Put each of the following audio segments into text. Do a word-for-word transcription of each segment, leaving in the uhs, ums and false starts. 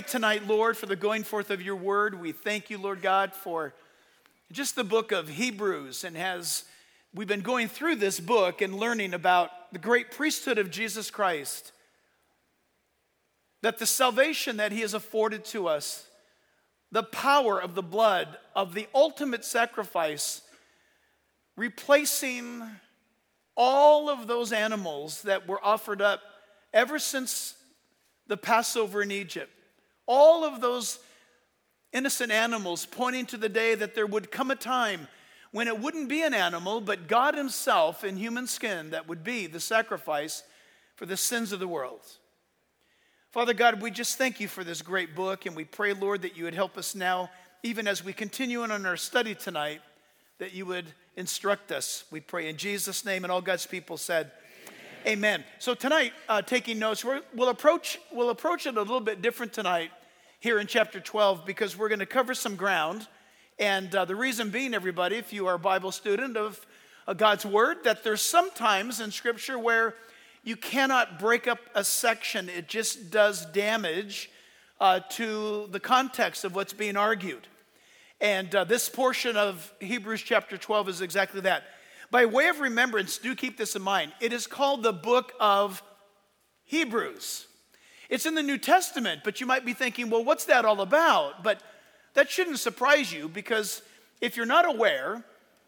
tonight, Lord, for the going forth of your word. We thank you, Lord God, for just the book of Hebrews. And as we've been going through this book and learning about the great priesthood of Jesus Christ, that the salvation that he has afforded to us, the power of the blood of the ultimate sacrifice, replacing all of those animals that were offered up ever since the Passover in Egypt. All of those innocent animals pointing to the day that there would come a time when it wouldn't be an animal, but God himself in human skin that would be the sacrifice for the sins of the world. Father God, we just thank you for this great book, and we pray, Lord, that you would help us now, even as we continue on our study tonight, that you would instruct us. We pray in Jesus' name, and all God's people said, Amen. So tonight, uh, taking notes, we're, we'll approach we'll approach it a little bit different tonight here in chapter twelve, because we're going to cover some ground. And uh, the reason being, everybody, if you are a Bible student of uh, God's Word, that there's sometimes in Scripture where you cannot break up a section. It just does damage uh, to the context of what's being argued. And uh, this portion of Hebrews chapter twelve is exactly that. By way of remembrance, do keep this in mind. It is called the book of Hebrews. It's in the New Testament, but you might be thinking, well, what's that all about? But that shouldn't surprise you, because if you're not aware,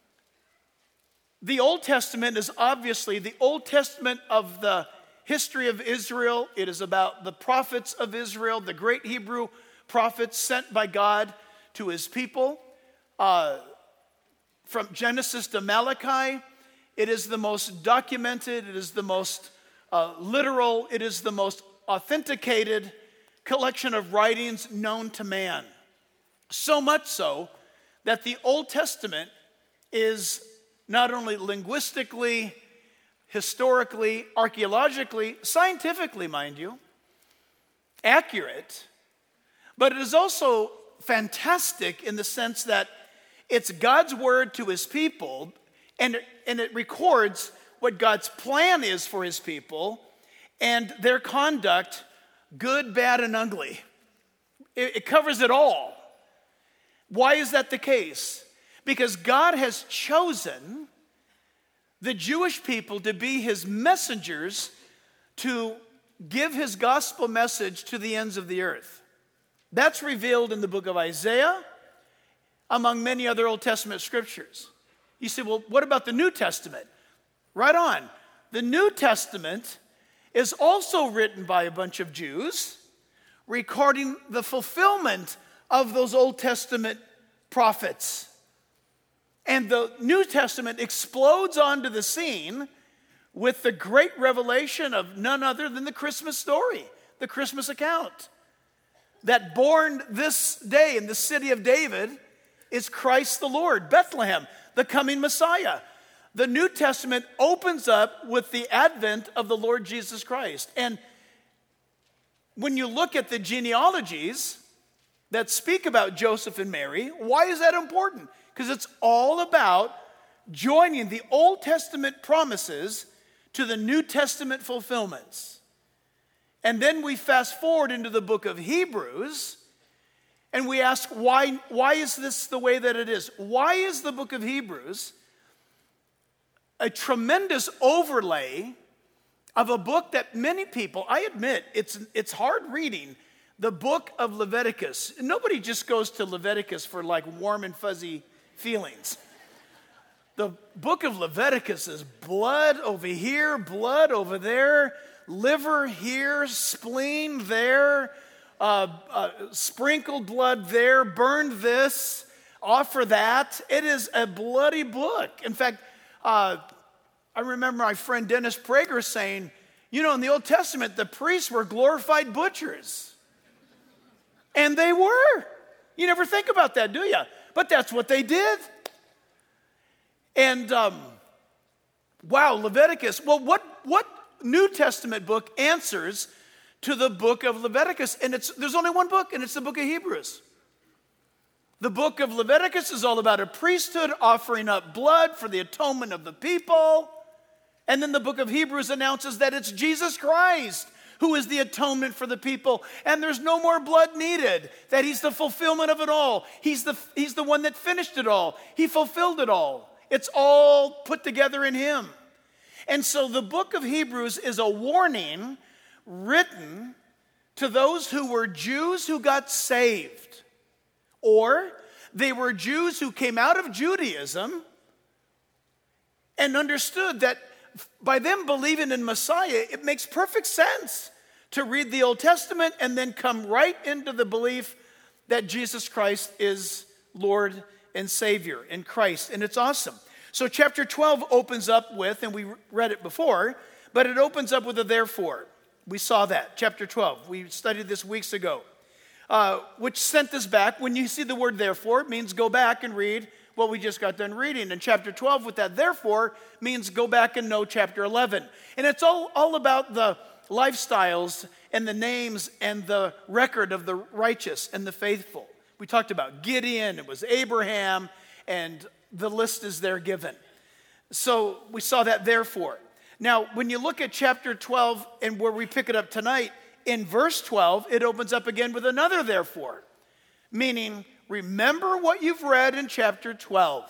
the Old Testament is obviously the Old Testament of the history of Israel. It is about the prophets of Israel, the great Hebrew prophets sent by God to his people. Uh, from Genesis to Malachi, it is the most documented, it is the most uh, literal, it is the most authenticated collection of writings known to man. So much so that the Old Testament is not only linguistically, historically, archaeologically, scientifically, mind you, accurate, but it is also fantastic in the sense that it's God's word to his people, and, and it records what God's plan is for his people and their conduct, good, bad, and ugly. It, it covers it all. Why is that the case? Because God has chosen the Jewish people to be his messengers to give his gospel message to the ends of the earth. That's revealed in the book of Isaiah, among many other Old Testament scriptures. You say, well, what about the New Testament? Right on. The New Testament is also written by a bunch of Jews, recording the fulfillment of those Old Testament prophets. And the New Testament explodes onto the scene with the great revelation of none other than the Christmas story, the Christmas account. That born this day in the city of David is Christ the Lord, Bethlehem, the coming Messiah. The New Testament opens up with the advent of the Lord Jesus Christ. And when you look at the genealogies that speak about Joseph and Mary, why is that important? Because it's all about joining the Old Testament promises to the New Testament fulfillments. And then we fast forward into the book of Hebrews, and we ask, why, why is this the way that it is? Why is the book of Hebrews a tremendous overlay of a book that many people, I admit, it's, it's hard reading, the book of Leviticus. Nobody just goes to Leviticus for like warm and fuzzy feelings. The book of Leviticus is blood over here, blood over there, liver here, spleen there, uh, uh, sprinkled blood there, burned this, offer that. It is a bloody book. In fact, uh, I remember my friend Dennis Prager saying, you know, in the Old Testament, the priests were glorified butchers. And they were. You never think about that, do you? But that's what they did. And, um, wow, Leviticus. Well, what, what New Testament book answers to the book of Leviticus? And it's there's only one book, and it's the book of Hebrews. The book of Leviticus is all about a priesthood offering up blood for the atonement of the people. And then the book of Hebrews announces that it's Jesus Christ who is the atonement for the people, and there's no more blood needed, that he's the fulfillment of it all. He's the, he's the one that finished it all. He fulfilled it all. It's all put together in him. And so the book of Hebrews is a warning written to those who were Jews who got saved, or they were Jews who came out of Judaism and understood that by them believing in Messiah, it makes perfect sense to read the Old Testament and then come right into the belief that Jesus Christ is Lord and Savior in Christ. And it's awesome. So chapter twelve opens up with, and we read it before, but it opens up with a therefore. We saw that, chapter twelve. We studied this weeks ago, uh, which sent us back. When you see the word therefore, it means go back and read what we just got done reading. And chapter twelve with that therefore means go back and know chapter eleven. And it's all, all about the lifestyles and the names and the record of the righteous and the faithful. We talked about Gideon, it was Abraham, and the list is there given. So we saw that therefore. Now, when you look at chapter twelve and where we pick it up tonight, in verse twelve, it opens up again with another therefore, meaning remember what you've read in chapter twelve.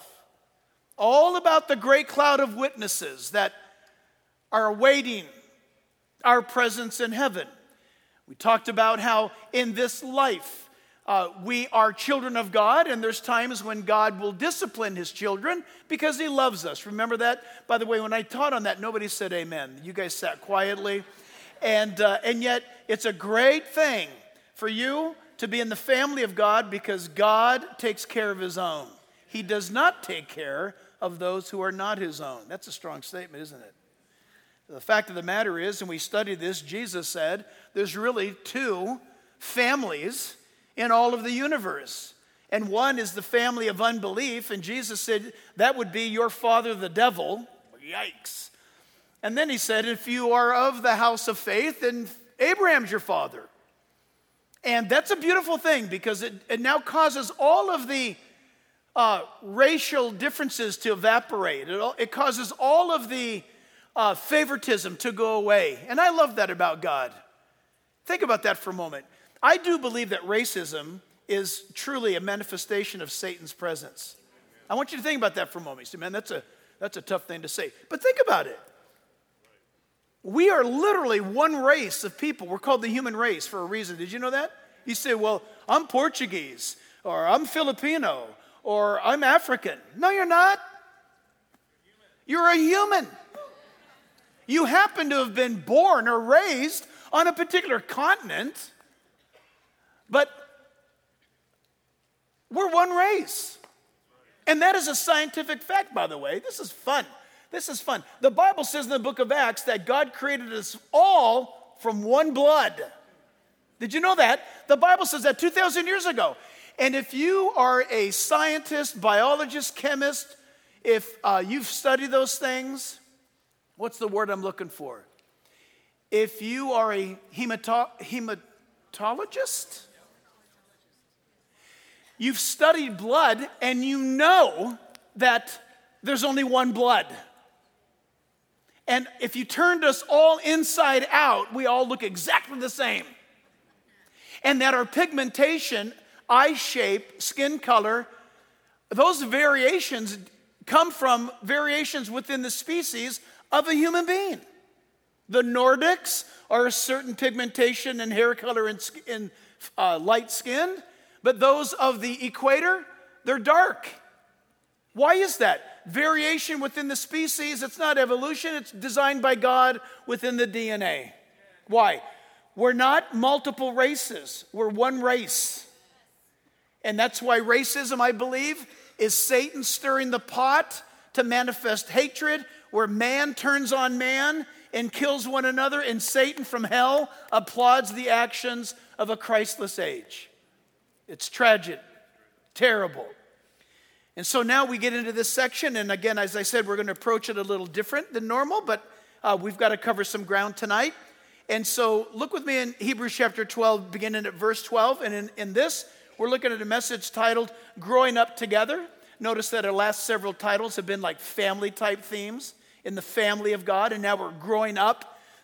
All about the great cloud of witnesses that are awaiting our presence in heaven. We talked about how in this life, uh, we are children of God, and there's times when God will discipline his children because he loves us. Remember that? By the way, when I taught on that, nobody said amen. You guys sat quietly. And, uh, and yet, it's a great thing for you to be in the family of God because God takes care of his own. He does not take care of those who are not his own. That's a strong statement, isn't it? The fact of the matter is, and we studied this, Jesus said, there's really two families in all of the universe. And one is the family of unbelief, and Jesus said that would be your father the devil. Yikes. And then he said, if you are of the house of faith, then Abraham's your father. And that's a beautiful thing because it, it now causes all of the uh, racial differences to evaporate. It, it causes all of the uh, favoritism to go away. And I love that about God. Think about that for a moment. I do believe that racism is truly a manifestation of Satan's presence. I want you to think about that for a moment. You say, man, that's a, that's a tough thing to say. But think about it. We are literally one race of people. We're called the human race for a reason. Did you know that? You say, well, I'm Portuguese, or I'm Filipino, or I'm African. No, you're not. You're a human. You happen to have been born or raised on a particular continent, but we're one race. And that is a scientific fact, by the way. This is fun. This is fun. The Bible says in the book of Acts that God created us all from one blood. Did you know that? The Bible says that two thousand years ago. And if you are a scientist, biologist, chemist, if uh, you've studied those things, what's the word I'm looking for? If you are a hemato- hematologist, you've studied blood and you know that there's only one blood. And if you turned us all inside out, we all look exactly the same. And that our pigmentation, eye shape, skin color, those variations come from variations within the species of a human being. The Nordics are a certain pigmentation and hair color and, and uh, light skinned, but those of the equator, they're dark. Why is that? Variation within the species, it's not evolution, it's designed by God within the D N A. Why? We're not multiple races, we're one race. And that's why racism, I believe, is Satan stirring the pot to manifest hatred, where man turns on man and kills one another, and Satan from hell applauds the actions of a Christless age. It's tragic, terrible. And so now we get into this section, and again, as I said, we're going to approach it a little different than normal, but uh, we've got to cover some ground tonight. And so look with me in Hebrews chapter twelve, beginning at verse twelve, and in, in this, we're looking at a message titled, Growing Up Together. Notice that our last several titles have been like family-type themes, in the family of God, and now we're growing up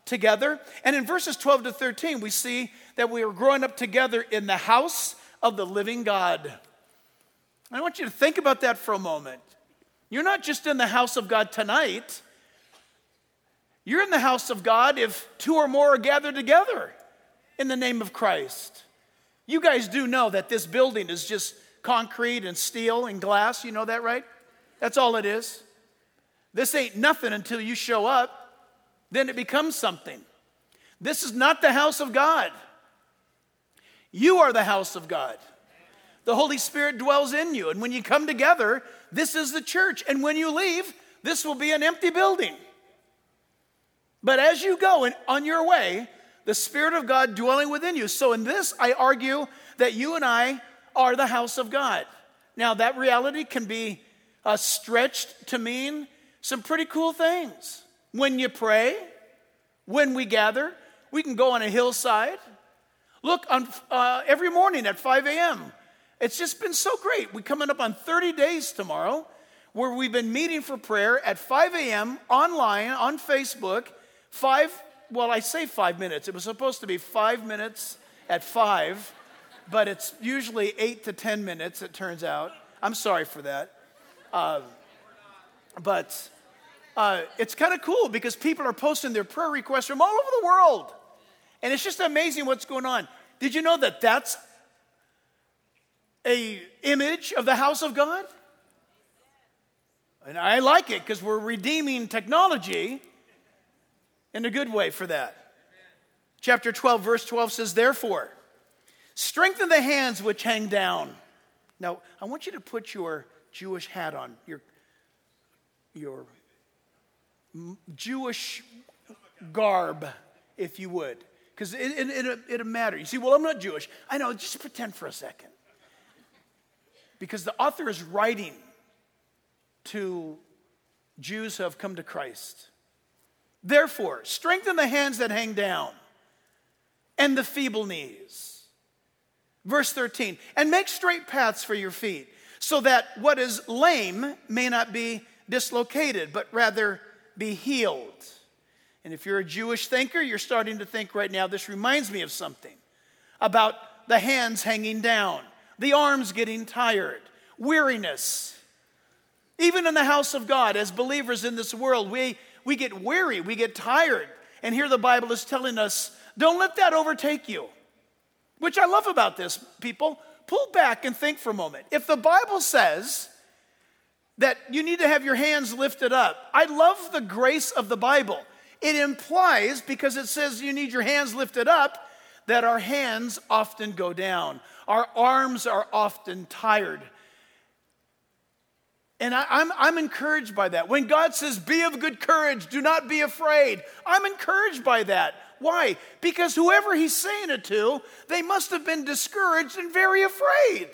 together. And in verses twelve to thirteen, we see that we are growing up together in the house of the living God. I want you to think about that for a moment. You're not just in the house of God tonight. You're in the house of God if two or more are gathered together in the name of Christ. You guys do know that this building is just concrete and steel and glass. You know that, right? That's all it is. This ain't nothing until you show up. Then it becomes something. This is not the house of God. You are the house of God. The Holy Spirit dwells in you. And when you come together, this is the church. And when you leave, this will be an empty building. But as you go in, on your way, the Spirit of God dwelling within you. So in this, I argue that you and I are the house of God. Now, that reality can be uh, stretched to mean some pretty cool things. When you pray, when we gather, we can go on a hillside. Look, on, uh, every morning at five a.m., it's just been so great. We're coming up on thirty days tomorrow where we've been meeting for prayer at five a.m. online, on Facebook. Five, well, I say five minutes. It was supposed to be five minutes at five, but it's usually eight to ten minutes, it turns out. I'm sorry for that. Uh, but uh, it's kind of cool because people are posting their prayer requests from all over the world. And it's just amazing what's going on. Did you know that that's a image of the house of God? And I like it because we're redeeming technology in a good way for that. Chapter twelve, verse twelve says, therefore, strengthen the hands which hang down. Now, I want you to put your Jewish hat on, your, your Jewish garb, if you would. Because it, it, it, it'll matter. You see, well, I'm not Jewish. I know, just pretend for a second. Because the author is writing to Jews who have come to Christ. Therefore, strengthen the hands that hang down and the feeble knees. Verse thirteen, and make straight paths for your feet, so that what is lame may not be dislocated, but rather be healed. And if you're a Jewish thinker, you're starting to think right now, this reminds me of something about the hands hanging down, the arms getting tired, weariness. Even in the house of God, as believers in this world, we, we get weary, we get tired. And here the Bible is telling us, don't let that overtake you. Which I love about this, people. Pull back and think for a moment. If the Bible says that you need to have your hands lifted up, I love the grace of the Bible. It implies, because it says you need your hands lifted up, that our hands often go down. Our arms are often tired. And I, I'm, I'm encouraged by that. When God says, be of good courage, do not be afraid, I'm encouraged by that. Why? Because whoever he's saying it to, they must have been discouraged and very afraid.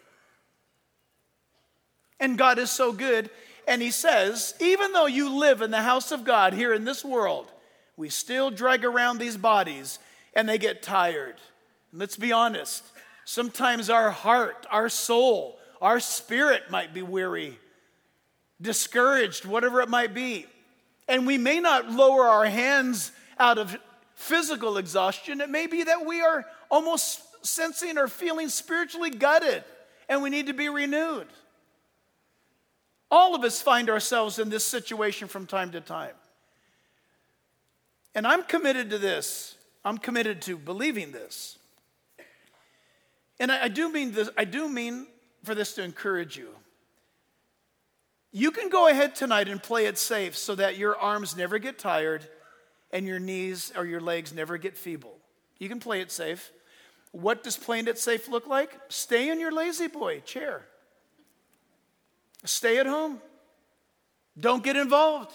And God is so good. And he says, even though you live in the house of God here in this world, we still drag around these bodies and they get tired. And let's be honest. Sometimes our heart, our soul, our spirit might be weary, discouraged, whatever it might be. And we may not lower our hands out of physical exhaustion. It may be that we are almost sensing or feeling spiritually gutted and we need to be renewed. All of us find ourselves in this situation from time to time. And I'm committed to this. I'm committed to believing this. And I, I do mean this, I do mean for this to encourage you. You can go ahead tonight and play it safe so that your arms never get tired and your knees or your legs never get feeble. You can play it safe. What does playing it safe look like? Stay in your lazy boy chair. Stay at home. Don't get involved.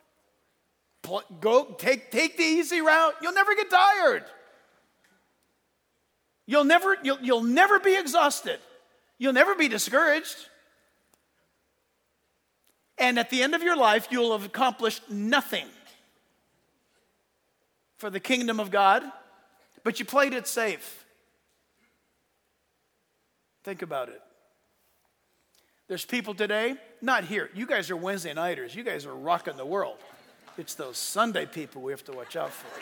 Go take, take the easy route. You'll never get tired. You'll never, you'll, you'll never be exhausted. You'll never be discouraged. And at the end of your life, you'll have accomplished nothing for the kingdom of God, but you played it safe. Think about it. There's people today, not here. You guys are Wednesday nighters. You guys are rocking the world. It's those Sunday people we have to watch out for.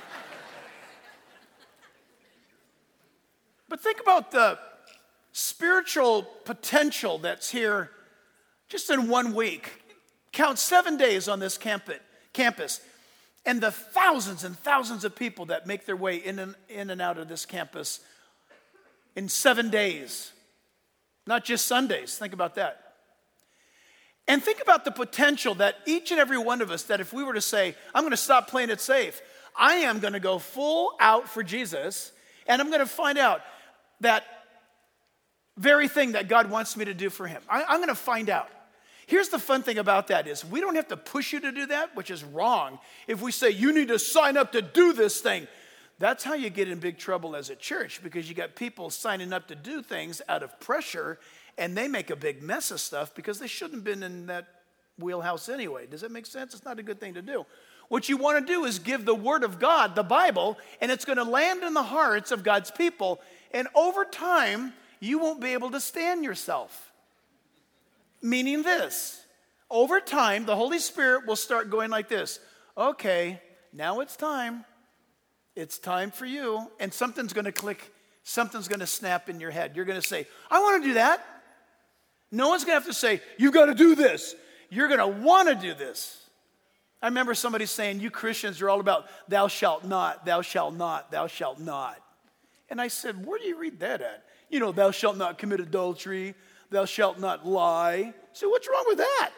But think about the spiritual potential that's here just in one week. Count seven days on this campus. And the thousands and thousands of people that make their way in and, in and out of this campus in seven days. Not just Sundays. Think about that. And think about the potential that each and every one of us, that if we were to say, I'm going to stop playing it safe, I am going to go full out for Jesus, and I'm going to find out that very thing that God wants me to do for him. I, I'm going to find out. Here's the fun thing about that is we don't have to push you to do that, which is wrong. If we say, you need to sign up to do this thing, that's how you get in big trouble as a church, because you got people signing up to do things out of pressure, and they make a big mess of stuff because they shouldn't have been in that wheelhouse anyway. Does that make sense? It's not a good thing to do. What you want to do is give the Word of God, the Bible, and it's going to land in the hearts of God's people, and over time, you won't be able to stand yourself. Meaning this, over time, the Holy Spirit will start going like this. Okay, now it's time. It's time for you. And something's going to click. Something's going to snap in your head. You're going to say, I want to do that. No one's going to have to say, you've got to do this. You're going to want to do this. I remember somebody saying, you Christians are all about thou shalt not, thou shalt not, thou shalt not. And I said, where do you read that at? You know, thou shalt not commit adultery. Thou shalt not lie. So what's wrong with that?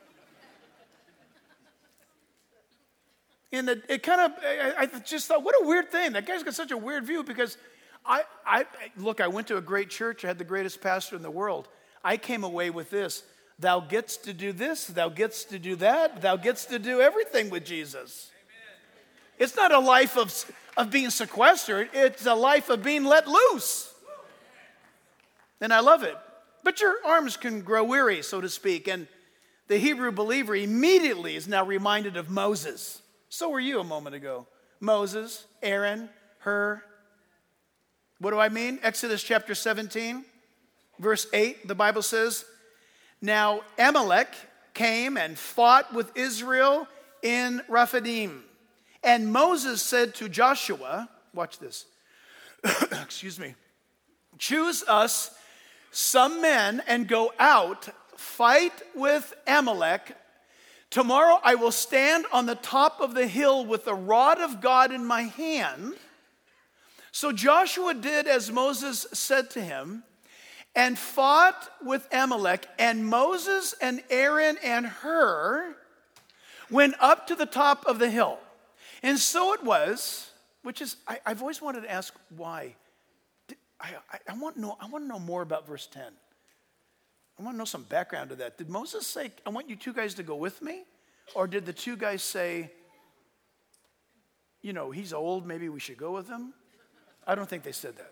And it, it kind of, I, I just thought, what a weird thing. That guy's got such a weird view because I, I, look, I went to a great church. I had the greatest pastor in the world. I came away with this. Thou gets to do this. Thou gets to do that. Thou gets to do everything with Jesus. Amen. It's not a life of, of being sequestered. It's a life of being let loose. And I love it. But your arms can grow weary, so to speak. And the Hebrew believer immediately is now reminded of Moses. So were you a moment ago. Moses, Aaron, Hur. What do I mean? Exodus chapter seventeen, verse eight, the Bible says, now Amalek came and fought with Israel in Rephidim. And Moses said to Joshua, watch this, excuse me, choose us some men and go out, fight with Amalek. Tomorrow I will stand on the top of the hill with the rod of God in my hand. So Joshua did as Moses said to him and fought with Amalek. And Moses and Aaron and Hur went up to the top of the hill. And so it was, which is, I, I've always wanted to ask why. I, I, I, want to know, I want to know more about verse ten. I want to know some background to that. Did Moses say, I want you two guys to go with me? Or did the two guys say, you know, he's old, maybe we should go with him? I don't think they said that.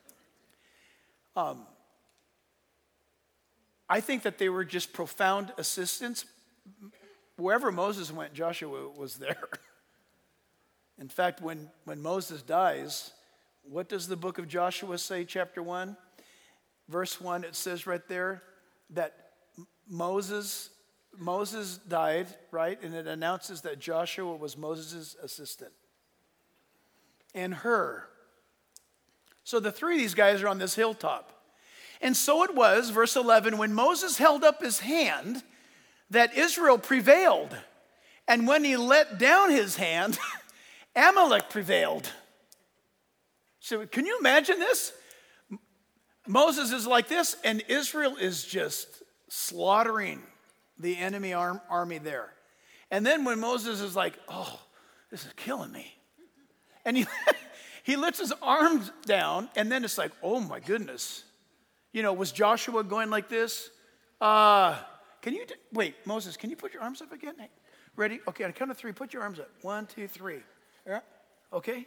Um, I think that they were just profound assistants. Wherever Moses went, Joshua was there. In fact, when, when Moses dies, what does the book of Joshua say, chapter one? Verse one, it says right there that Moses, Moses died, right? And it announces that Joshua was Moses' assistant. And Hur. So the three of these guys are on this hilltop. And so it was, verse eleven, when Moses held up his hand, that Israel prevailed. And when he let down his hand, Amalek prevailed. So can you imagine this? Moses is like this, and Israel is just slaughtering the enemy arm, army there. And then when Moses is like, oh, this is killing me. And he, he lifts his arms down, and then it's like, oh my goodness. You know, was Joshua going like this? Uh, can you, wait, Moses, can you put your arms up again? Ready? Okay, on the count of three, put your arms up. One, two, three. Yeah. Okay.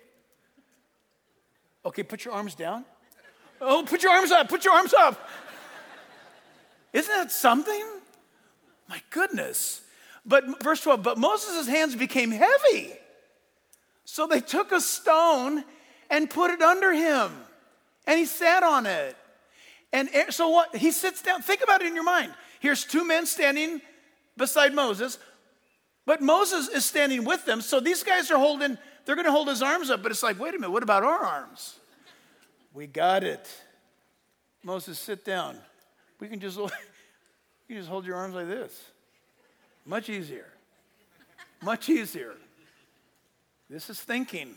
Okay, put your arms down. Oh, put your arms up, put your arms up. Isn't that something? My goodness. But verse twelve, but Moses' hands became heavy. So they took a stone and put it under him. And he sat on it. And so what? He sits down. Think about it in your mind. Here's two men standing beside Moses. But Moses is standing with them, so these guys are holding, they're going to hold his arms up, but it's like, wait a minute, what about our arms? We got it. Moses, sit down. We can just, you can just hold your arms like this. Much easier. Much easier. This is thinking.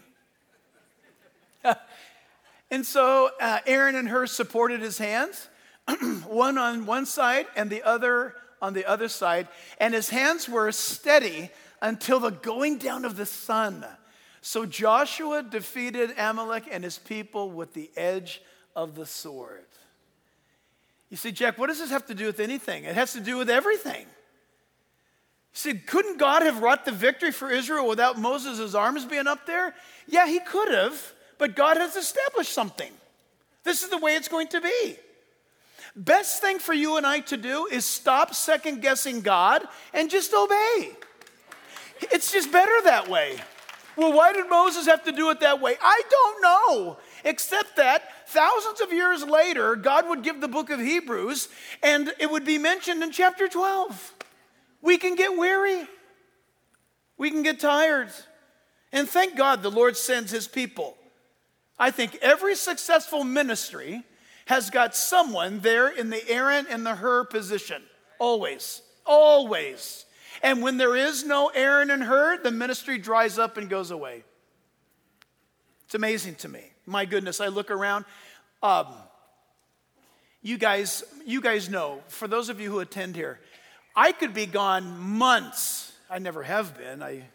And so uh, Aaron and Hur supported his hands, one on one side and the other on the other side. And his hands were steady until the going down of the sun. So Joshua defeated Amalek and his people with the edge of the sword. You see, Jack, what does this have to do with anything? It has to do with everything. You see, couldn't God have wrought the victory for Israel without Moses' arms being up there? Yeah, he could have, but God has established something. This is the way it's going to be. Best thing for you and I to do is stop second-guessing God and just obey. It's just better that way. Well, why did Moses have to do it that way? I don't know, except that thousands of years later, God would give the book of Hebrews, and it would be mentioned in chapter twelve. We can get weary. We can get tired. And thank God the Lord sends his people. I think every successful ministry has got someone there in the Aaron and the Hur position. Always. Always. And when there is no Aaron and Hur, the ministry dries up and goes away. It's amazing to me. My goodness, I look around. Um, you guys, you guys know, for those of you who attend here, I could be gone months. I never have been. I,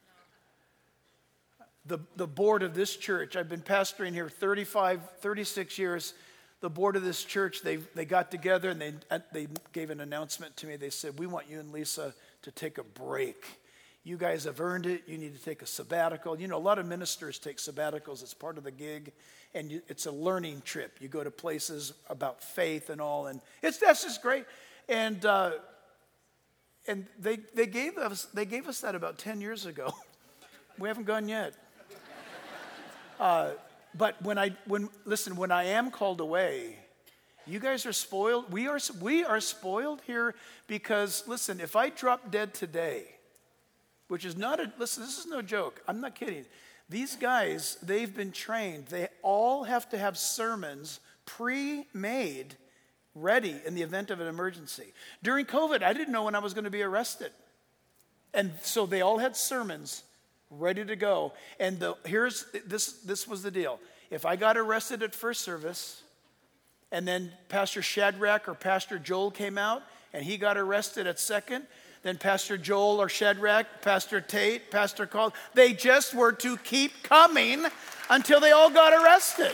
the, the board of this church, I've been pastoring here thirty-five, thirty-six years. The board of this church, they they got together and they they gave an announcement to me. They said, we want you and Lisa to take a break. You guys have earned it. You need to take a sabbatical. You know, a lot of ministers take sabbaticals. It's part of the gig, and you, it's a learning trip. You go to places about faith and all, and it's that's just great. And uh, and they they gave us they gave us that about ten years ago. We haven't gone yet. Uh, but when I when listen, when I am called away, you guys are spoiled. We are we are spoiled here because listen, if I drop dead today, which is not a listen, this is no joke. I'm not kidding. These guys, they've been trained. They all have to have sermons pre-made, ready in the event of an emergency. During COVID, I didn't know when I was going to be arrested, and so they all had sermons ready to go. And the, here's this this was the deal. If I got arrested at first service, and then Pastor Shadrach or Pastor Joel came out, and he got arrested at second, then Pastor Joel or Shadrach, Pastor Tate, Pastor Call, they just were to keep coming until they all got arrested.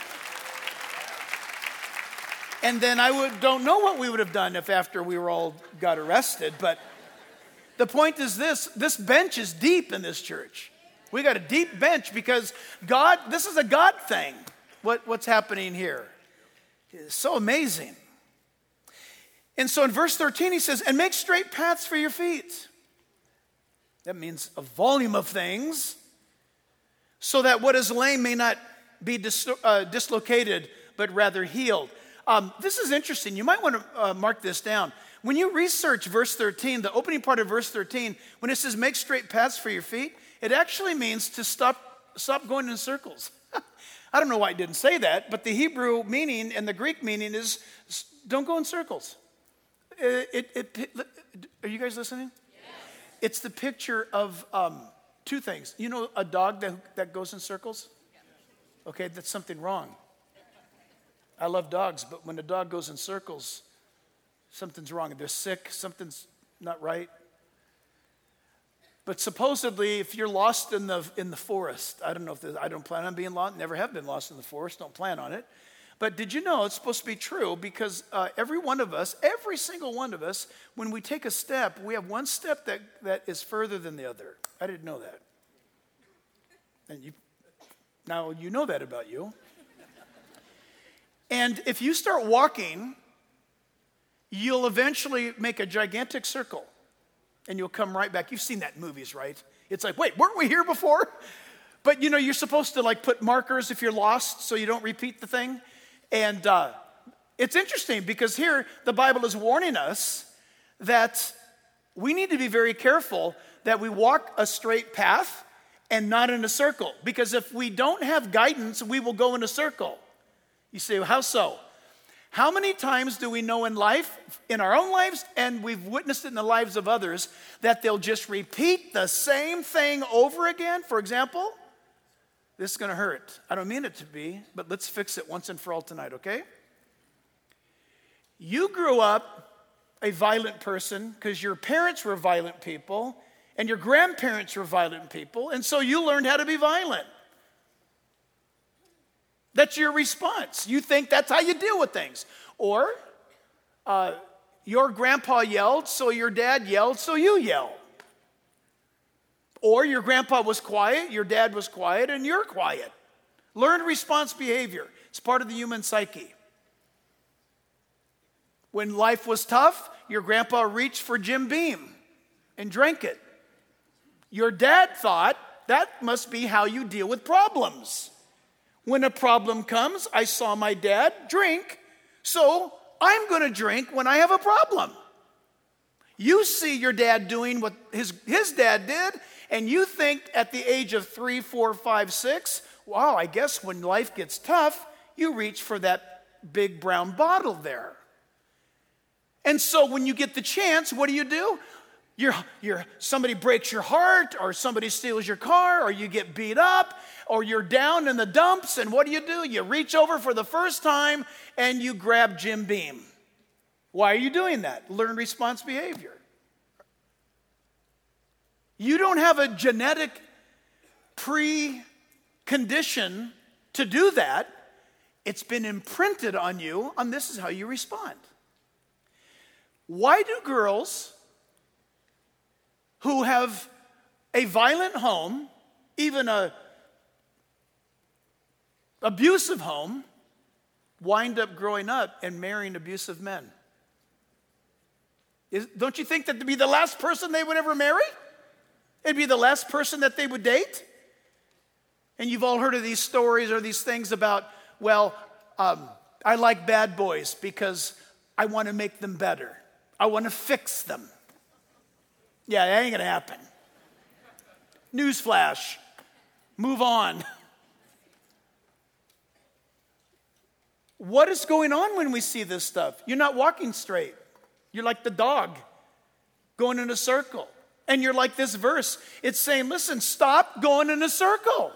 And then I would don't know what we would have done if after we were all got arrested, but the point is this, this bench is deep in this church. We got a deep bench because God, this is a God thing, what, what's happening here. It's so amazing. And so in verse thirteen, he says, and make straight paths for your feet. That means a volume of things, so that what is lame may not be dis- uh, dislocated, but rather healed. Um, this is interesting. You might want to uh, mark this down. When you research verse thirteen, the opening part of verse thirteen, when it says make straight paths for your feet, it actually means to stop, stop going in circles. I don't know why it didn't say that, but the Hebrew meaning and the Greek meaning is don't go in circles. It, it, it, are you guys listening? Yes. It's the picture of um, two things. You know a dog that, that goes in circles? Okay, that's something wrong. I love dogs, but when a dog goes in circles, something's wrong. They're sick, something's not right. But supposedly, if you're lost in the in the forest, I don't know if I don't plan on being lost, never have been lost in the forest, don't plan on it. But did you know it's supposed to be true? Because uh, every one of us, every single one of us, when we take a step, we have one step that, that is further than the other. I didn't know that. And you, now you know that about you. And if you start walking, you'll eventually make a gigantic circle. And you'll come right back. You've seen that in movies, right? It's like, wait, weren't we here before? But you know, you're supposed to like put markers if you're lost so you don't repeat the thing. And uh, it's interesting because here the Bible is warning us that we need to be very careful that we walk a straight path and not in a circle. Because if we don't have guidance, we will go in a circle. You say, well, how so? How many times do we know in life, in our own lives, and we've witnessed it in the lives of others, that they'll just repeat the same thing over again? For example, this is going to hurt. I don't mean it to be, but let's fix it once and for all tonight, okay? You grew up a violent person because your parents were violent people and your grandparents were violent people, and so you learned how to be violent. That's your response. You think that's how you deal with things. Or uh, your grandpa yelled, so your dad yelled, so you yell. Or your grandpa was quiet, your dad was quiet, and you're quiet. Learned response behavior. It's part of the human psyche. When life was tough, your grandpa reached for Jim Beam and drank it. Your dad thought that must be how you deal with problems. When a problem comes, I saw my dad drink, so I'm going to drink when I have a problem. You see your dad doing what his, his dad did, and you think at the age of three, four, five, six, wow, I guess when life gets tough, you reach for that big brown bottle there. And so when you get the chance, what do you do? You're, you're, somebody breaks your heart, or somebody steals your car, or you get beat up, or you're down in the dumps, and what do you do? You reach over for the first time, and you grab Jim Beam. Why are you doing that? Learn response behavior. You don't have a genetic precondition to do that. It's been imprinted on you, and this is how you respond. Why do girls who have a violent home, even a abusive home, wind up growing up and marrying abusive men? Is, don't you think that to be the last person they would ever marry? It'd be the last person that they would date? And you've all heard of these stories or these things about, well, um, I like bad boys because I want to make them better. I want to fix them. Yeah, that ain't going to happen. Newsflash. Move on. What is going on when we see this stuff? You're not walking straight. You're like the dog going in a circle. And you're like this verse. It's saying, listen, stop going in a circle.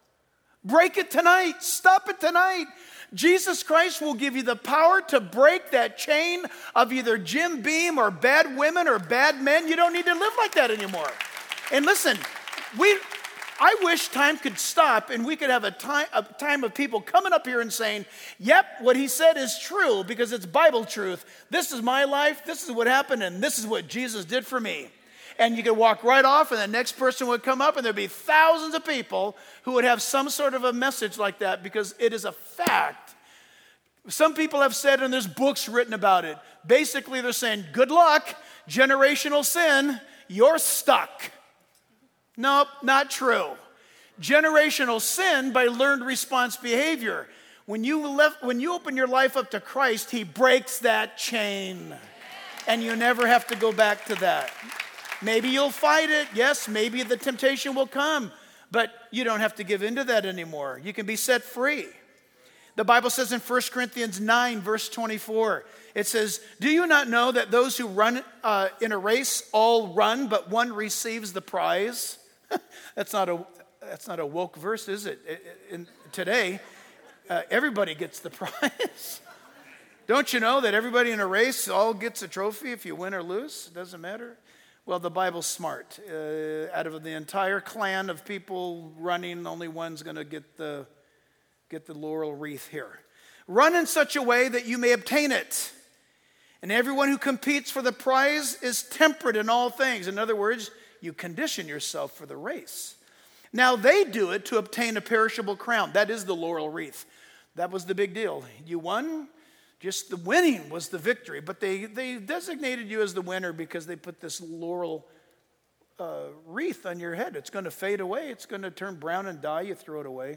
Break it tonight. Stop it tonight. Jesus Christ will give you the power to break that chain of either Jim Beam or bad women or bad men. You don't need to live like that anymore. And listen, we, I wish time could stop and we could have a time, a time of people coming up here and saying, yep, what he said is true because it's Bible truth. This is my life, this is what happened, and this is what Jesus did for me. And you could walk right off, and the next person would come up, and there'd be thousands of people who would have some sort of a message like that because it is a fact. Some people have said, and there's books written about it, basically they're saying, good luck, generational sin, you're stuck. Nope, not true. Generational sin by learned response behavior. When you, left, when you open your life up to Christ, he breaks that chain, and you never have to go back to that. Maybe you'll fight it. Yes, maybe the temptation will come. But you don't have to give in to that anymore. You can be set free. The Bible says in First Corinthians nine, verse twenty-four, it says, do you not know that those who run uh, in a race all run, but one receives the prize? that's, not a, that's not a woke verse, is it? In, today, uh, everybody gets the prize. Don't you know that everybody in a race all gets a trophy if you win or lose? It doesn't matter. Well, the Bible's smart. Uh, out of the entire clan of people running, only one's going to get the get the laurel wreath here. Run in such a way that you may obtain it. And everyone who competes for the prize is temperate in all things. In other words, you condition yourself for the race. Now they do it to obtain a perishable crown. That is the laurel wreath. That was the big deal. You won. Just the winning was the victory, but they, they designated you as the winner because they put this laurel uh, wreath on your head. It's going to fade away. It's going to turn brown and die. You throw it away.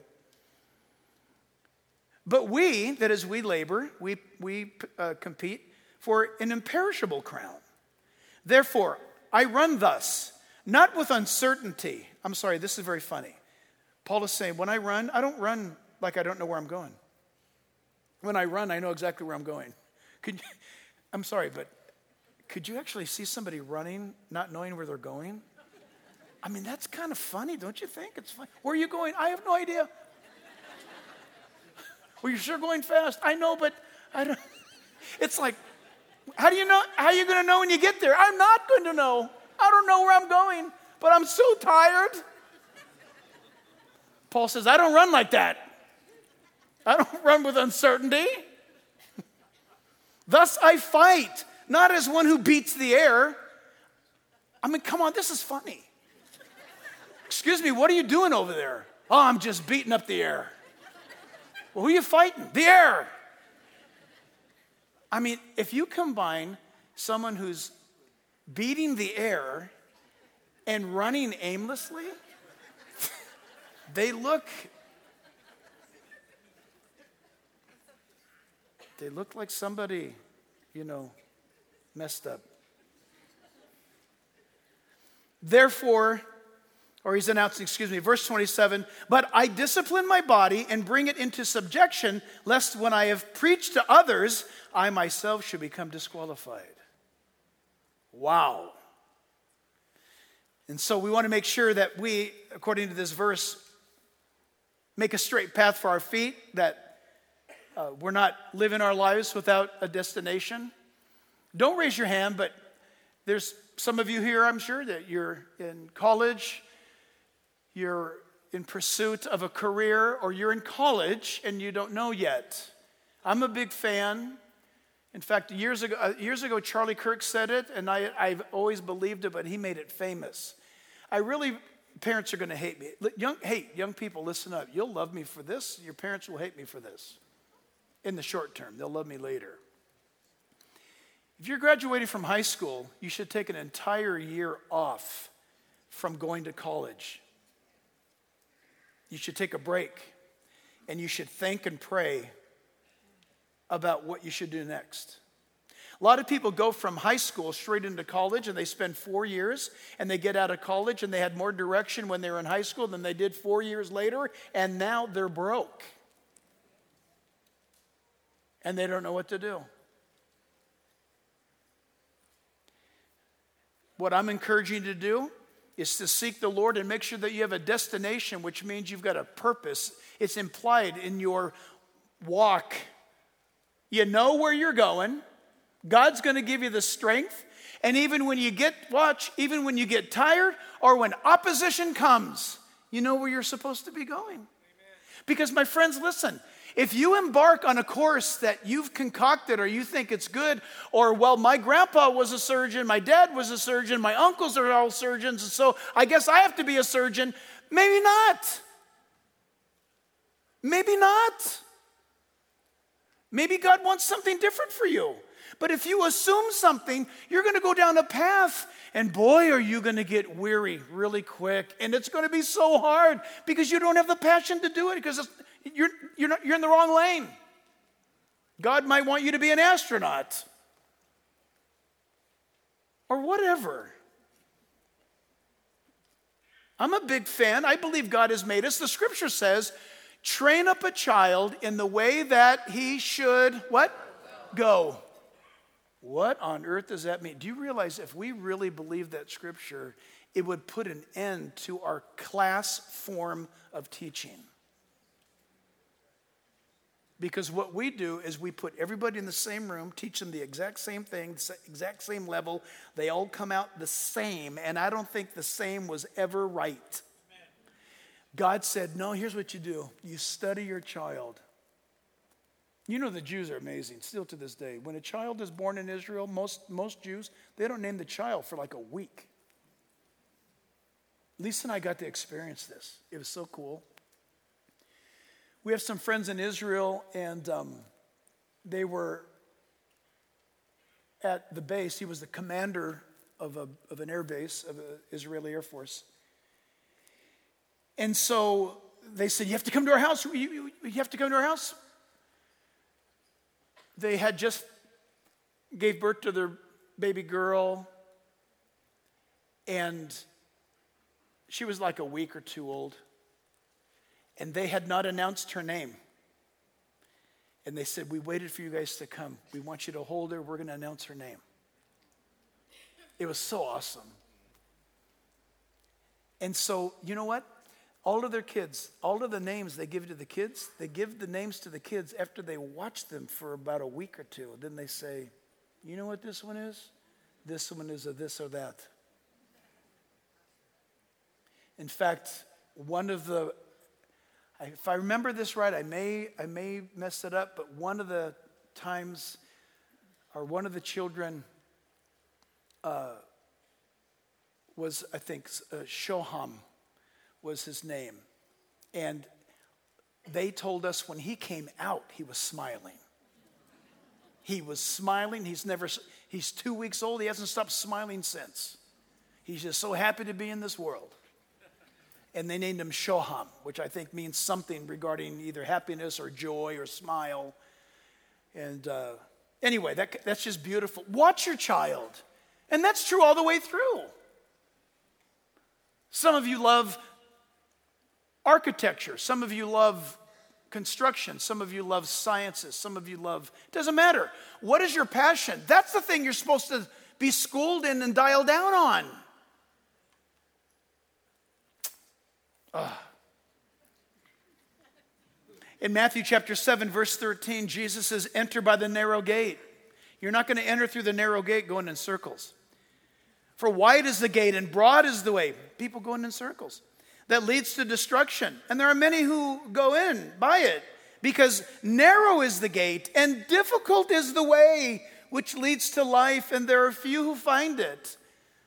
But we, that is we labor, we, we uh, compete for an imperishable crown. Therefore, I run thus, Not with uncertainty. I'm sorry, this is very funny. Paul is saying, when I run, I don't run like I don't know where I'm going. When I run, I know exactly where I'm going. Could you, I'm sorry, but could you actually see somebody running not knowing where they're going? I mean, that's kind of funny, don't you think? It's funny. Where are you going? I have no idea. Well, you're sure going fast. I know, but I don't. It's like, how do you know? How are you going to know when you get there? I'm not going to know. I don't know where I'm going, but I'm so tired. Paul says, I don't run like that. I don't run with uncertainty. Thus I fight, not as one who beats the air. I mean, come on, this is funny. Excuse me, what are you doing over there? Oh, I'm just beating up the air. Well, who are you fighting? The air. I mean, if you combine someone who's beating the air and running aimlessly, they look, they look like somebody, you know, messed up. Therefore, or he's announcing, excuse me, verse twenty-seven, but I discipline my body and bring it into subjection, lest when I have preached to others, I myself should become disqualified. Wow. And so we want to make sure that we, according to this verse, make a straight path for our feet, that uh, we're not living our lives without a destination. Don't raise your hand, but there's some of you here, I'm sure, that you're in college, you're in pursuit of a career, or you're in college and you don't know yet. I'm a big fan. In fact, years ago, uh, years ago, Charlie Kirk said it, and I, I've always believed it, but he made it famous. I really, parents are going to hate me. Young, hey, young people, listen up. You'll love me for this. Your parents will hate me for this. In the short term, they'll love me later. If you're graduating from high school, you should take an entire year off from going to college. You should take a break, and you should think and pray about what you should do next. A lot of people go from high school straight into college, and they spend four years, and they get out of college, and they had more direction when they were in high school than they did four years later, and now they're broke. And they don't know what to do. What I'm encouraging you to do is to seek the Lord and make sure that you have a destination, which means you've got a purpose. It's implied in your walk. You know where you're going. God's going to give you the strength. And even when you get, watch, even when you get tired or when opposition comes, you know where you're supposed to be going. Amen. Because my friends, listen, if you embark on a course that you've concocted or you think it's good, or, well, my grandpa was a surgeon, my dad was a surgeon, my uncles are all surgeons, and so I guess I have to be a surgeon. Maybe not. Maybe not. Maybe God wants something different for you. But if you assume something, you're going to go down a path, and boy, are you going to get weary really quick, and it's going to be so hard because you don't have the passion to do it because it's You're, you're, not, you're in the wrong lane. God might want you to be an astronaut or whatever. I'm a big fan. I believe God has made us. The scripture says, train up a child in the way that he should, what? Go. What on earth does that mean? Do you realize if we really believe that scripture, it would put an end to our class form of teaching? Because what we do is we put everybody in the same room, teach them the exact same thing, the exact same level. They all come out the same, and I don't think the same was ever right. God said, no, here's what you do. You study your child. You know the Jews are amazing, still to this day. When a child is born in Israel, most, most Jews, they don't name the child for like a week. Lisa and I got to experience this. It was so cool. We have some friends in Israel, and um, they were at the base. He was the commander of, a, of an air base, of the Israeli Air Force. And so they said, you have to come to our house. You, you, you have to come to our house. They had just gave birth to their baby girl, and She was like a week or two old. And they had not announced her name. And they said, we waited for you guys to come. We want you to hold her. We're going to announce her name. It was so awesome. And so, you know what? All of their kids, all of the names they give to the kids, they give the names to the kids after they watch them for about a week or two. Then they say, you know what this one is? This one is a this or that. In fact, one of the, if I remember this right, I may, I may mess it up, but one of the times, or one of the children uh, was, I think, uh, Shoham was his name. And they told us when he came out, he was smiling. He was smiling. He's never, he's two weeks old. He hasn't stopped smiling since. He's just so happy to be in this world. And they named him Shoham, which I think means something regarding either happiness or joy or smile. And uh, anyway, that, that's just beautiful. Watch your child. And that's true all the way through. Some of you love architecture. Some of you love construction. Some of you love sciences. Some of you love, it doesn't matter. What is your passion? That's the thing you're supposed to be schooled in and dial down on. Ugh. In Matthew chapter seven, verse thirteen, Jesus says, enter by the narrow gate. You're not going to enter through the narrow gate going in circles. For wide is the gate and broad is the way. People going in circles. That leads to destruction. And there are many who go in by it. Because narrow is the gate and difficult is the way which leads to life. And there are few who find it.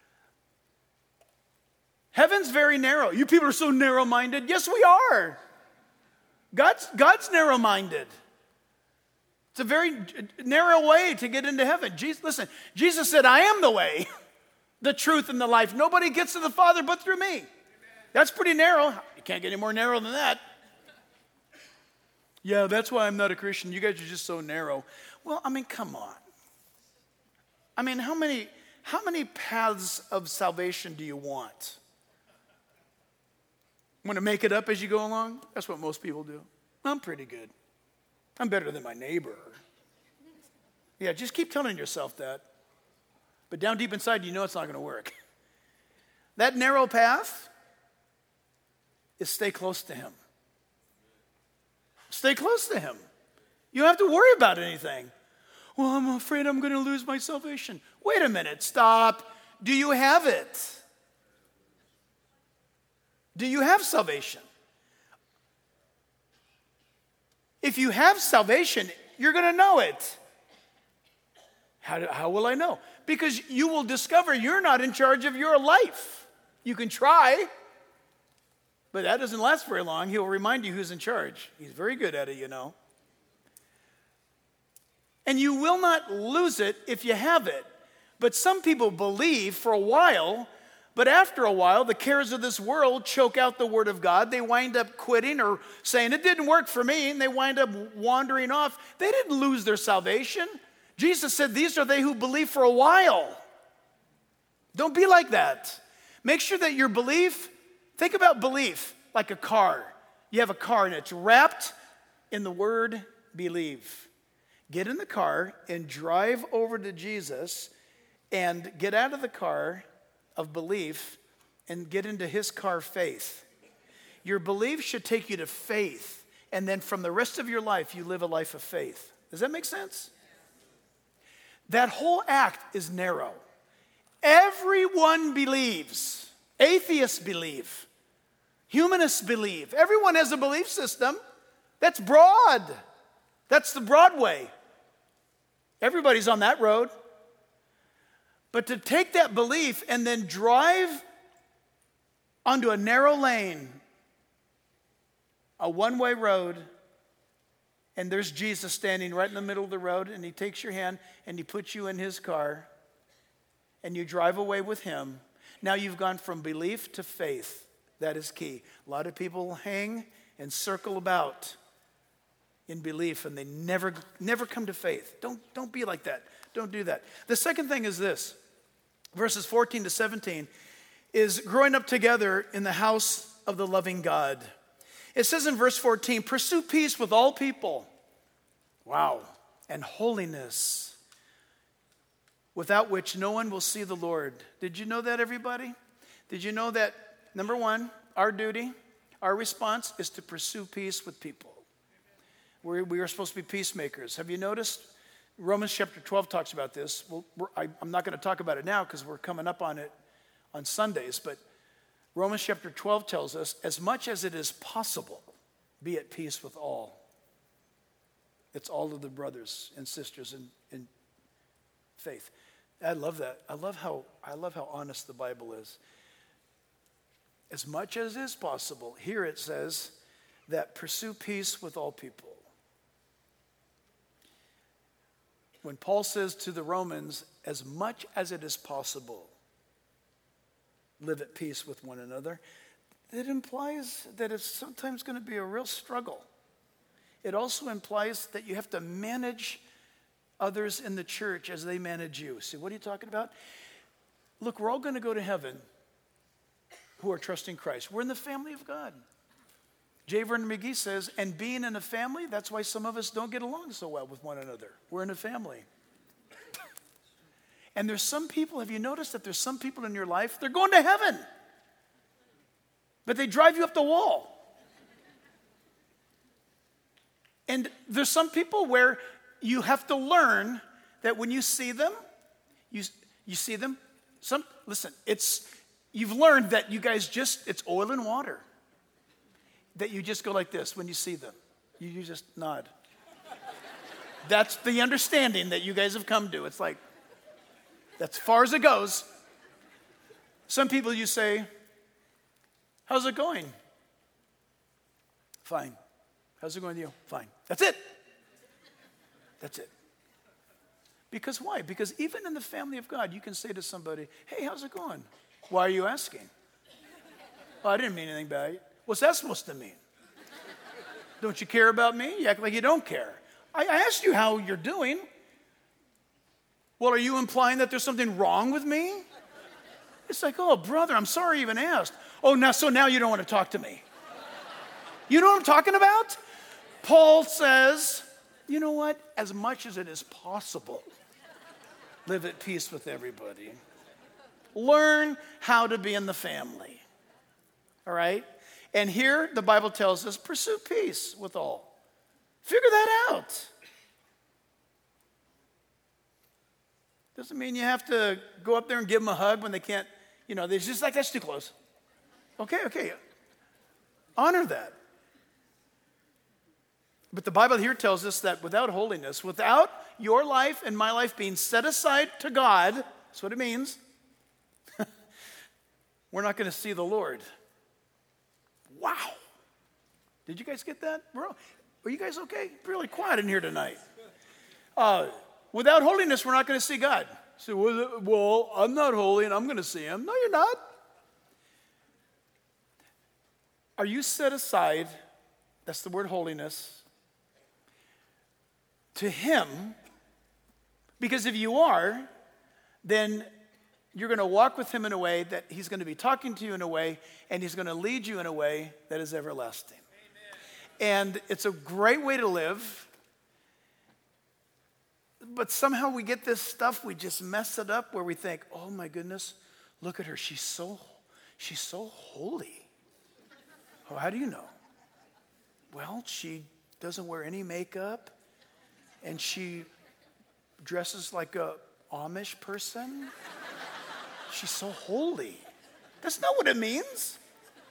Heaven's very narrow. You people are so narrow-minded. Yes, we are. God's, God's narrow-minded. It's a very narrow way to get into heaven. Jesus, listen, Jesus said, I am the way, the truth, and the life. Nobody gets to the Father but through me. That's pretty narrow. You can't get any more narrow than that. Yeah, that's why I'm not a Christian. You guys are just so narrow. Well, I mean, come on. I mean, how many, how many paths of salvation do you want? Want to make it up as you go along? That's what most people do. I'm pretty good. I'm better than my neighbor. Yeah, just keep telling yourself that. But down deep inside, you know it's not going to work. That narrow path is stay close to him. Stay close to him. You don't have to worry about anything. Well, I'm afraid I'm going to lose my salvation. Wait a minute, stop. Do you have it? Do you have salvation? If you have salvation, you're going to know it. How, do, how will I know? Because you will discover you're not in charge of your life. You can try, but that doesn't last very long. He'll remind you who's in charge. He's very good at it, you know. And you will not lose it if you have it. But some people believe for a while, but after a while, the cares of this world choke out the word of God. They wind up quitting or saying, it didn't work for me, and they wind up wandering off. They didn't lose their salvation. Jesus said, these are they who believe for a while. Don't be like that. Make sure that your belief, think about belief like a car. You have a car and it's wrapped in the word believe. Get in the car and drive over to Jesus and get out of the car of belief and get into his car faith. Your belief should take you to faith, and then from the rest of your life, you live a life of faith. Does that make sense? That whole act is narrow. Everyone believes. Atheists believe. Humanists believe. Everyone has a belief system. That's broad. That's the broad way. Everybody's on that road. But to take that belief and then drive onto a narrow lane, a one-way road, and there's Jesus standing right in the middle of the road, and he takes your hand and he puts you in his car, and you drive away with him. Now you've gone from belief to faith. That is key. A lot of people hang and circle about in belief, and they never, never come to faith. Don't, don't be like that. Don't do that. The second thing is this. Verses fourteen to seventeen. is growing up together in the house of the loving God. It says in verse fourteen, pursue peace with all people. Wow. And holiness, without which no one will see the Lord. Did you know that, everybody? Did you know that, number one, our duty, our response is to pursue peace with people. We're, we are supposed to be peacemakers. Have you noticed? Romans chapter twelve talks about this. Well, we're, I, I'm not going to talk about it now because we're coming up on it on Sundays, but Romans chapter twelve tells us, as much as it is possible, be at peace with all. It's all of the brothers and sisters in, in faith. I love that. I love how I love how honest the Bible is. As much as is possible, here it says that pursue peace with all people. When Paul says to the Romans, as much as it is possible, live at peace with one another, it implies that it's sometimes going to be a real struggle. It also implies that you have to manage others in the church as they manage you. See, what are you talking about? Look, we're all going to go to heaven who are trusting Christ. We're in the family of God. J. Vernon McGee says, and being in a family, that's why some of us don't get along so well with one another. We're in a family. And there's some people, have you noticed that there's some people in your life, they're going to heaven, but they drive you up the wall. And there's some people where you have to learn that when you see them, you, you see them, some, listen, it's, you've learned that you guys just, it's oil and water. That you just go like this when you see them. You, you just nod. That's the understanding that you guys have come to. It's like, that's as far as it goes. Some people you say, how's it going? Fine. How's it going with you? Fine. That's it. That's it. Because why? Because even in the family of God, you can say to somebody, hey, how's it going? Why are you asking? Oh, I didn't mean anything by it. What's that supposed to mean? Don't you care about me? You act like you don't care. I asked you how you're doing. Well, are you implying that there's something wrong with me? It's like, oh, brother, I'm sorry I even asked. Oh, now, so now you don't want to talk to me. You know what I'm talking about? Paul says, you know what? As much as it is possible, live at peace with everybody. Learn how to be in the family. All right? And here the Bible tells us, pursue peace with all. Figure that out. Doesn't mean you have to go up there and give them a hug when they can't, you know, they're just like, that's too close. Okay, okay. Honor that. But the Bible here tells us that without holiness, without your life and my life being set aside to God, that's what it means, we're not going to see the Lord. Wow. Did you guys get that? Bro, are you guys okay? Really quiet in here tonight. Uh, without holiness, we're not going to see God. So, well, I'm not holy and I'm going to see him. No, you're not. Are you set aside, that's the word holiness, to him? Because if you are, then you're going to walk with him in a way that he's going to be talking to you in a way, and he's going to lead you in a way that is everlasting. Amen. And it's a great way to live. But somehow we get this stuff, we just mess it up where we think, oh my goodness, look at her. She's so, she's so holy. Oh, how do you know? Well, she doesn't wear any makeup, and she dresses like a Amish person. She's so holy. That's not what it means.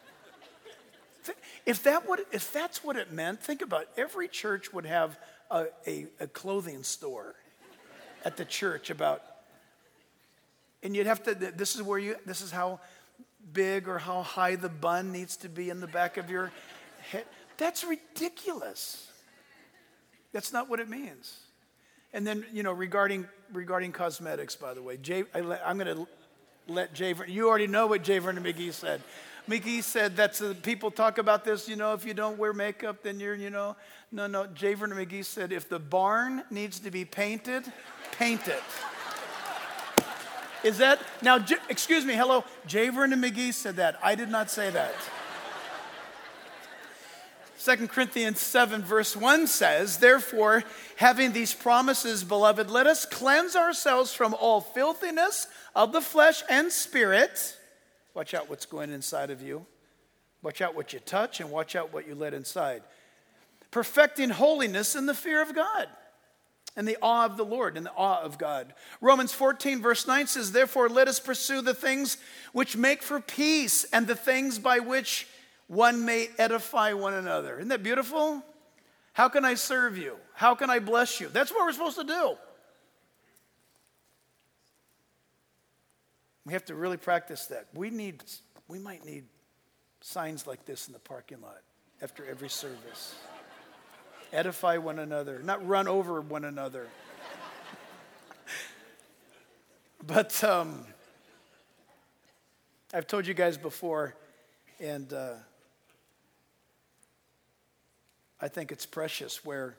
If that would, if that's what it meant, think about it. Every church would have a, a, a clothing store at the church about, and you'd have to, this is where you, this is how big or how high the bun needs to be in the back of your head. That's ridiculous. That's not what it means. And then, you know, regarding regarding cosmetics, by the way, Jay, I let, I'm going to let Jay, you already know what J. Vernon McGee said. McGee said that's, uh, people talk about this, you know, if you don't wear makeup, then you're, you know, no, no. J. Vernon McGee said, if the barn needs to be painted, paint it. Is that, now, J- excuse me, hello, J. Vernon McGee said that. I did not say that. Second Corinthians seven verse one says, therefore, having these promises, beloved, let us cleanse ourselves from all filthiness of the flesh and spirit. Watch out what's going inside of you. Watch out what you touch and watch out what you let inside. Perfecting holiness in the fear of God and the awe of the Lord and the awe of God. Romans fourteen verse nine says, therefore let us pursue the things which make for peace and the things by which one may edify one another. Isn't that beautiful? How can I serve you? How can I bless you? That's what we're supposed to do. We have to really practice that. We need, we might need signs like this in the parking lot after every service. Edify one another, not run over one another. But um, I've told you guys before, and uh, I think it's precious where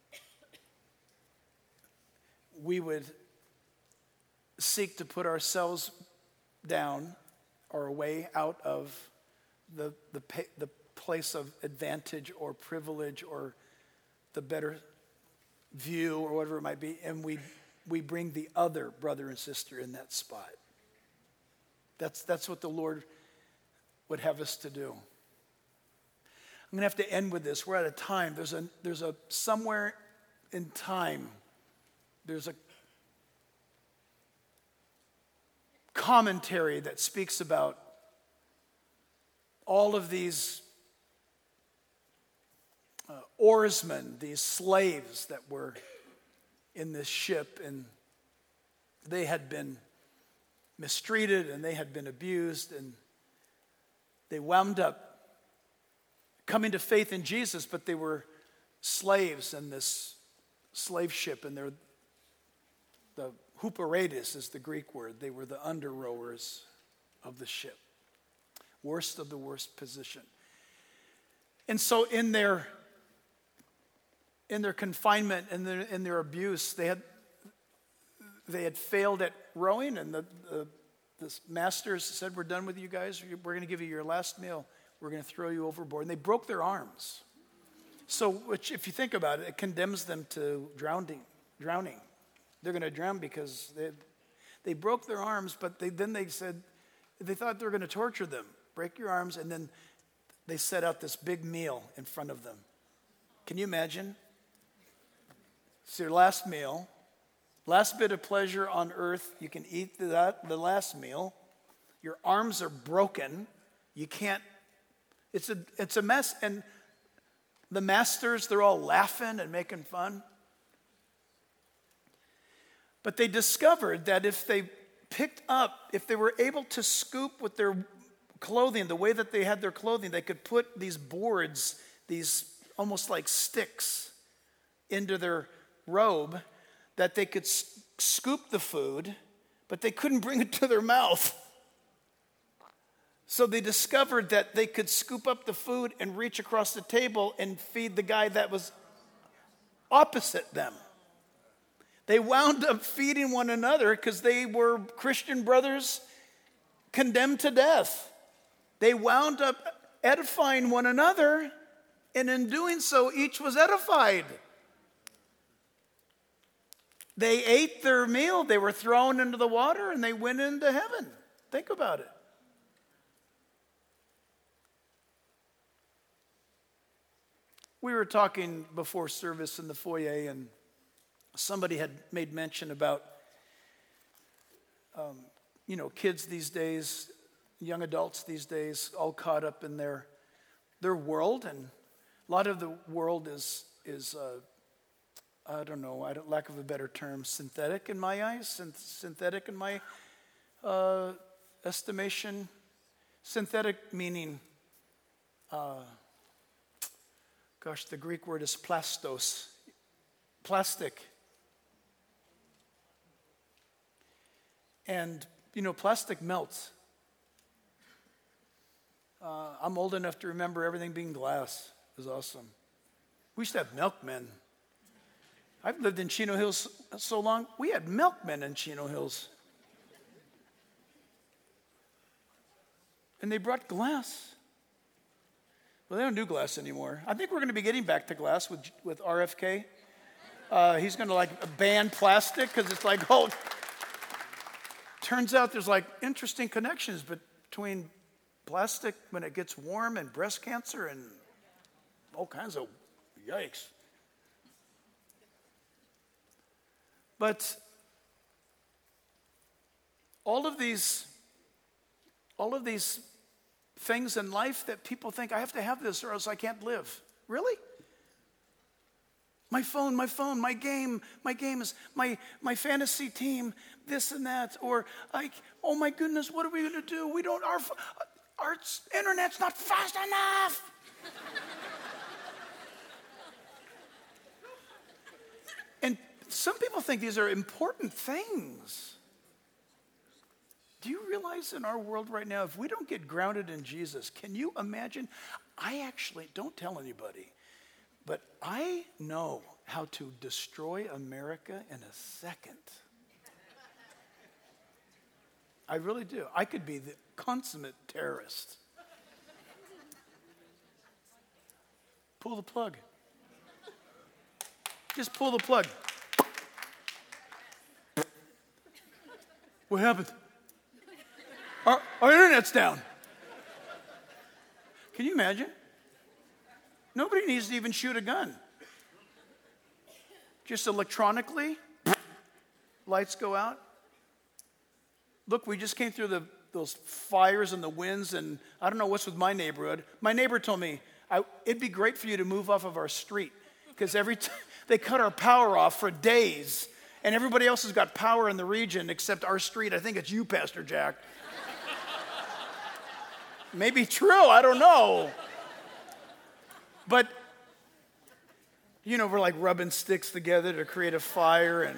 we would seek to put ourselves down or away out of the, the, the place of advantage or privilege or the better view or whatever it might be, and we we bring the other brother and sister in that spot. That's that's what the Lord would have us to do. I'm going to have to end with this. We're at a time. There's a there's a somewhere in time. There's a commentary that speaks about all of these uh, oarsmen, these slaves that were in this ship, and they had been mistreated and they had been abused, and they wound up coming to faith in Jesus, but they were slaves in this slave ship, and they're the huperetes is the Greek word. They were the under rowers of the ship. Worst of the worst position. And so in their in their confinement and in, in their abuse, they had they had failed at rowing, and the, the, the masters said, we're done with you guys. We're going to give you your last meal. We're going to throw you overboard. And they broke their arms. So which, if you think about it, it condemns them to drowning. drowning. They're going to drown because they they broke their arms, but they, then they said, they thought they were going to torture them. Break your arms, and then they set out this big meal in front of them. Can you imagine? It's your last meal, last bit of pleasure on earth. You can eat that, the last meal. Your arms are broken. You can't, it's a, it's a mess. And the masters, they're all laughing and making fun. But they discovered that if they picked up, if they were able to scoop with their clothing, the way that they had their clothing, they could put these boards, these almost like sticks, into their robe, that they could s- scoop the food, but they couldn't bring it to their mouth. So they discovered that they could scoop up the food and reach across the table and feed the guy that was opposite them. They wound up feeding one another because they were Christian brothers condemned to death. They wound up edifying one another, and in doing so, each was edified. They ate their meal, they were thrown into the water, and they went into heaven. Think about it. We were talking before service in the foyer, and somebody had made mention about, um, you know, kids these days, young adults these days, all caught up in their their world, and a lot of the world is is uh, I don't know, I don't, lack of a better term, synthetic in my eyes, synth- synthetic in my uh, estimation. Synthetic meaning, uh, gosh, the Greek word is plastos, plastic. And, you know, plastic melts. Uh, I'm old enough to remember everything being glass. It was awesome. We used to have milkmen. I've lived in Chino Hills so long, we had milkmen in Chino Hills. And they brought glass. Well, they don't do glass anymore. I think we're going to be getting back to glass with, with R F K. Uh, he's going to like ban plastic because it's like, oh, turns out there's like interesting connections between plastic when it gets warm and breast cancer and all kinds of yikes. But all of these, all of these things in life that people think, I have to have this or else I can't live. Really? My phone, my phone, my game, my game is my my fantasy team, this and that, or like, oh my goodness, what are we going to do? We don't, our our internet's not fast enough. And some people think these are important things. Do you realize in our world right now, if we don't get grounded in Jesus, can you imagine? I actually, don't tell anybody, but I know how to destroy America in a second. I really do. I could be the consummate terrorist. Pull the plug. Just pull the plug. What happened? Our, our internet's down. Can you imagine? Nobody needs to even shoot a gun. Just electronically, lights go out. Look, we just came through the, those fires and the winds, and I don't know what's with my neighborhood. My neighbor told me, I, it'd be great for you to move off of our street, because every time they cut our power off for days, and everybody else has got power in the region except our street. I think it's you, Pastor Jack. Maybe true, I don't know. But, you know, we're like rubbing sticks together to create a fire. And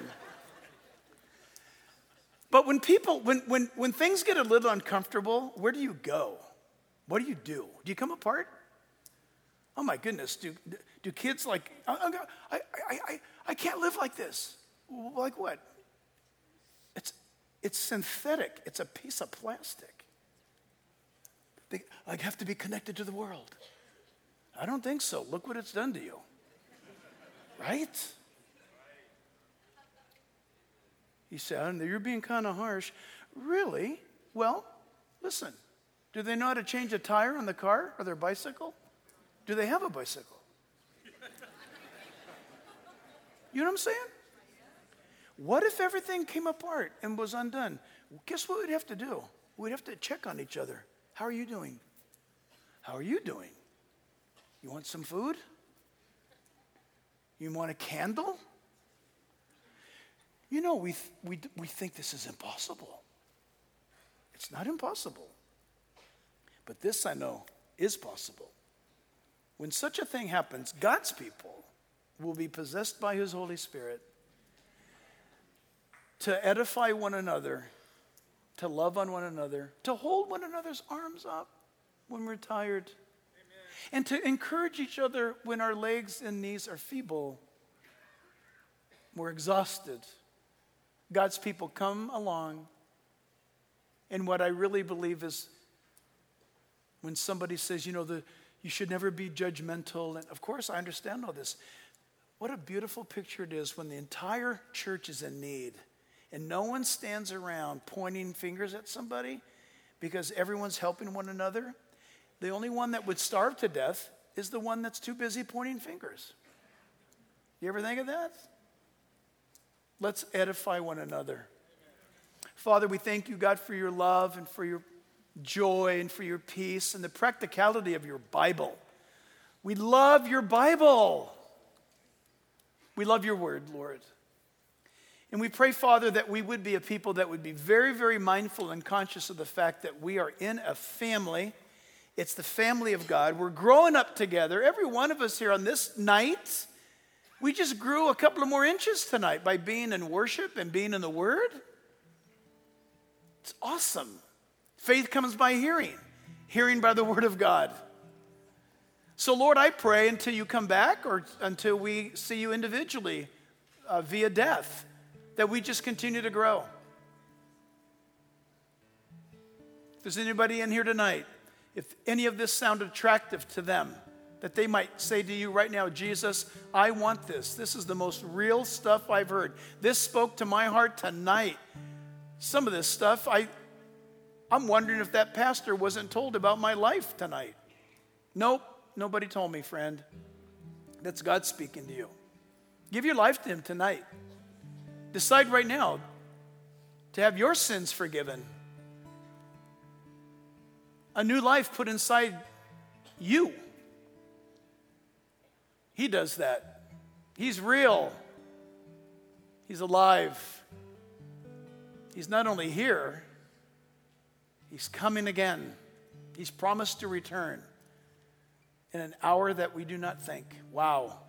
But when people, when, when, when things get a little uncomfortable, where do you go? What do you do? Do you come apart? Oh my goodness, do, do kids like, I, I, I, I, I can't live like this. Like what? It's, it's synthetic. It's a piece of plastic. They, I have to be connected to the world. I don't think so. Look what it's done to you. Right? He said, you're being kind of harsh. Really? Well, listen. Do they know how to change a tire on the car or their bicycle? Do they have a bicycle? You know what I'm saying? What if everything came apart and was undone? Guess what we'd have to do? We'd have to check on each other. How are you doing? How are you doing? You want some food? You want a candle? You know, we, th- we, we think this is impossible. It's not impossible. But this I know is possible. When such a thing happens, God's people will be possessed by his Holy Spirit to edify one another, to love on one another, to hold one another's arms up when we're tired, amen, and to encourage each other when our legs and knees are feeble, we're exhausted. God's people come along, and what I really believe is when somebody says, you know, the, you should never be judgmental, and of course I understand all this. What a beautiful picture it is when the entire church is in need and no one stands around pointing fingers at somebody because everyone's helping one another. The only one that would starve to death is the one that's too busy pointing fingers. You ever think of that? Let's edify one another. Father, we thank you, God, for your love and for your joy and for your peace and the practicality of your Bible. We love your Bible. We love your word, Lord. And we pray, Father, that we would be a people that would be very, very mindful and conscious of the fact that we are in a family. It's the family of God. We're growing up together. Every one of us here on this night, we just grew a couple of more inches tonight by being in worship and being in the Word. It's awesome. Faith comes by hearing, hearing by the Word of God. So, Lord, I pray until you come back or until we see you individually uh, via death, that we just continue to grow. If there's anybody in here tonight, if any of this sounded attractive to them, that they might say to you right now, Jesus, I want this. This is the most real stuff I've heard. This spoke to my heart tonight. Some of this stuff, I, I'm wondering if that pastor wasn't told about my life tonight. Nope, nobody told me, friend. That's God speaking to you. Give your life to him tonight. Decide right now to have your sins forgiven. A new life put inside you. He does that. He's real. He's alive. He's not only here, he's coming again. He's promised to return in an hour that we do not think. Wow.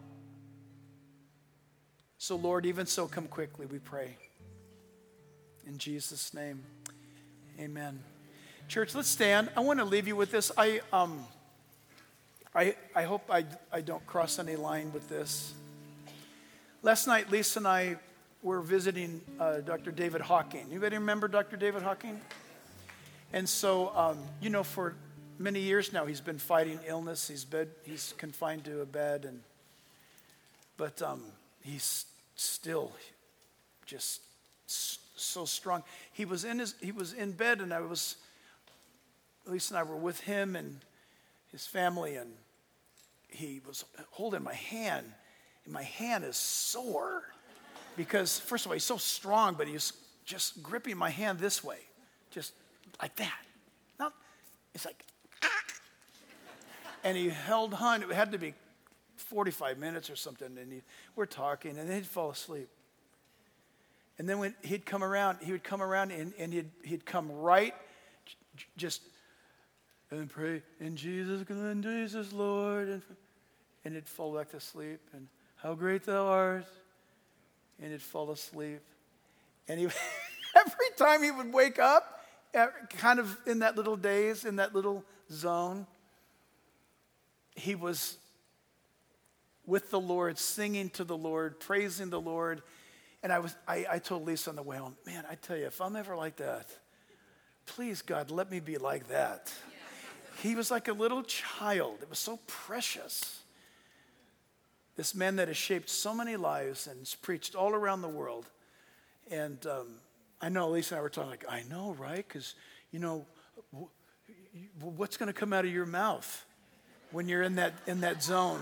So, Lord, even so, come quickly, we pray. In Jesus' name, amen. Church, let's stand. I want to leave you with this. I um, I, I hope I, I don't cross any line with this. Last night, Lisa and I were visiting uh, Doctor David Hawking. Anybody remember Doctor David Hawking? And so, um, you know, for many years now, he's been fighting illness. He's bed, he's confined to a bed, and but um, he's still just so strong. He was in his he was in bed, and I was Lisa and I were with him and his family, and he was holding my hand, and my hand is sore because, first of all, he's so strong, but he's just gripping my hand this way, just like that. Not, it's like, ah. And he held on. It had to be forty-five minutes or something, and he, we're talking, and then he'd fall asleep. And then when he'd come around, he would come around, and, and he'd, he'd come right, j- just, and pray, in Jesus, in Jesus, Lord. And, and he'd fall back to sleep. And how great thou art. And he'd fall asleep. And he, every time he would wake up, kind of in that little daze, in that little zone, he was with the Lord, singing to the Lord, praising the Lord. And I was, I, I told Lisa on the way home, man, I tell you, if I'm ever like that, please, God, let me be like that. He was like a little child. It was so precious. This man that has shaped so many lives and has preached all around the world. And um, I know Lisa and I were talking like, I know, right? Because, you know, w- what's going to come out of your mouth when you're in that in that zone?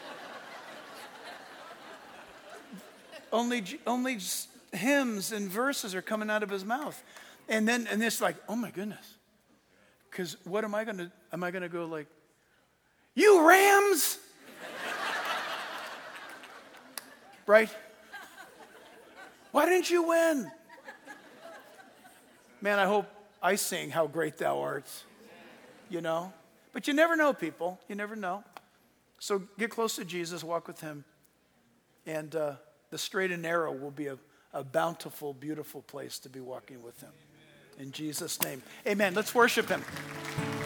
only only hymns and verses are coming out of his mouth. And then and it's like, oh my goodness. Because what am I going to, am I going to go like, you Rams? Right? Why didn't you win? Man, I hope I sing How Great Thou Art, you know? But you never know, people. You never know. So get close to Jesus, walk with him, and uh, the straight and narrow will be a, a bountiful, beautiful place to be walking with him. In Jesus' name. Amen. Let's worship him.